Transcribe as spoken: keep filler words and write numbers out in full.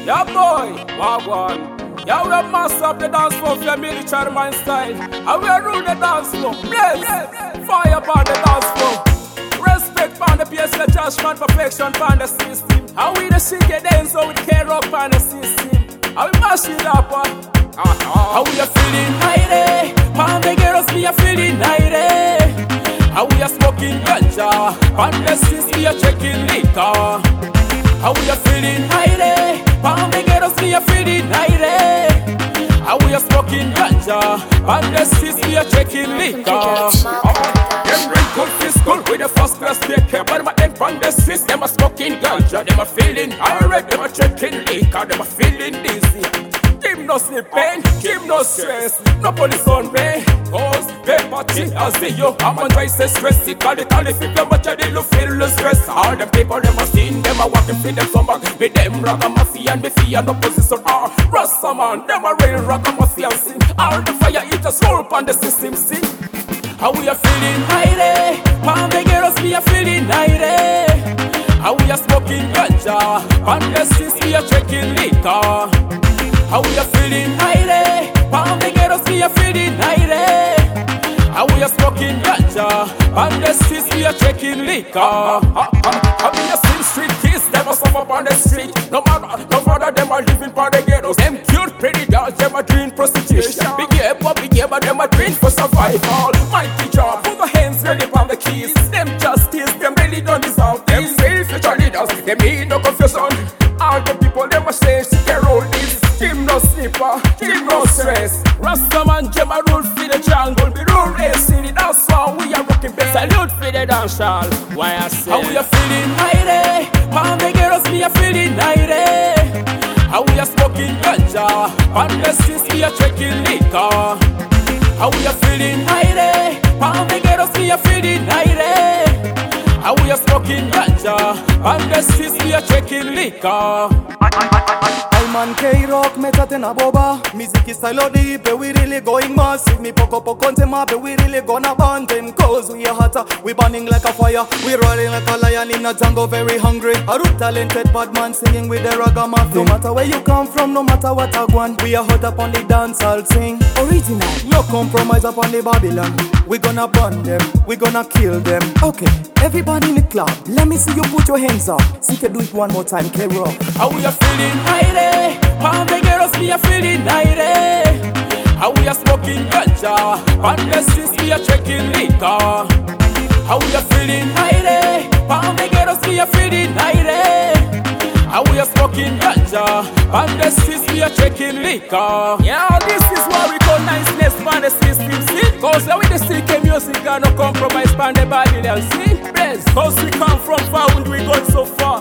Yeah, boy, wagwan. Yeah, we are mass up the dance floor for your military man style. And we are rule the dance floor. Blaze, fire upon the dance floor. Respect on the P S L judgment, perfection on the system. And we the shit get in, so we care up on the system. And we mash it up, uh. uh-huh. How we are feeling nighty. Pan the girls, we are feeling nighty. How we are smoking ganja. On the streets, we are checking liquor. How we are feeling nighty. Pan the girls, we are feeling nighty. How we are smoking ganja. On the streets, we are checking liquor. Them drink good fiscal with the first class liquor. But my them on the streets, them are smoking ganja. Them are feeling irate, them are checking liquor. Them are feeling dizzy. Give no sleep pain, give no stress. No police on me. Cause paper thing I see you. I'm on try say stress. It all it all if you much I didn't feel the stress. All them people them are seen, them are walking for them some back. With them ragamuffin and the fear no position. Ah, Rasta man, them are real ragamuffin sing. All the fire eaters roll up on the system sing. How we are feeling nighty. Man, the girls we are feeling nighty. How we are smoking ganja. On the streets we are checking liquor. How we are feeling nighty. Palm the girls we are feeling nighty. How we are smoking ganja. On the streets we are checking liquor. How we are seeing street kids, them are suffer on the street. No matter, no matter them are living for the ghettos. Them cute pretty girls, them are doing prostitution. Big yeah, but big yeah, but them are doing for survival. Mighty job, put the hands ready on the keys. Them justice, them really don't deserve this. Them real future leaders, them need no confusion. All the people, them are saying, she can roll this. Give no slipper, give no stress. Rastaman, Jem a rule for the jungle. We rule the city, that's why we are rocking best. Salute for the dancehall. Why I say, how we are feeling nighty. Man, the girls, we are feeling nighty. How we are smoking ganja. On the streets, we are checking liquor. How we are feeling nighty. Man, the girls, we are feeling nighty. How we are smoking ganja. On the streets, we are checking liquor. Man K-Rock, meta tena boba. Music is style deep, but we really going massive. Me poco poco tema, but we really gonna burn them. Cause we are hotter, we burning like a fire. We rolling like a lion in a jungle, very hungry. A root talented bad man singing with the ragamuffin. No matter where you come from, no matter what I want, we are hot up on the dance, I'll sing. Original, no compromise up on the Babylon. We gonna burn them, we gonna kill them. Okay, everybody in the club, let me see you put your hands up. So you can do it one more time, K-Rock. How we are feeling nighty. Man, the girls we are feeling nighty. How we are smoking ganja. On the streets we are checking liquor. How we are feeling nighty. Man, the girls we are feeling nighty. How we are smoking ganja. On the streets we are checking liquor. Yeah, this is what we call niceness on the system, see? Cause now with the C K music and no compromise on the Babylon, see? Cause we come from far and we gone so far.